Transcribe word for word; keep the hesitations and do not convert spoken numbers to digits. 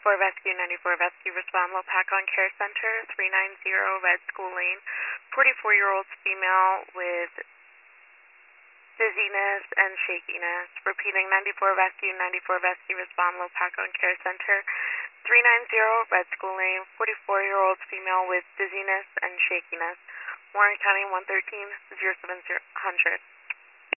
ninety-four Rescue, ninety-four Rescue, respond Lopakon Care Center, three nine zero Red School Lane, forty-four-year-old female with dizziness and shakiness. Repeating, ninety-four Rescue, ninety-four Rescue, respond Lopakon Care Center, three nine zero Red School Lane, forty-four-year-old female with dizziness and shakiness. Warren County one thirteen, zero seven zero hundred.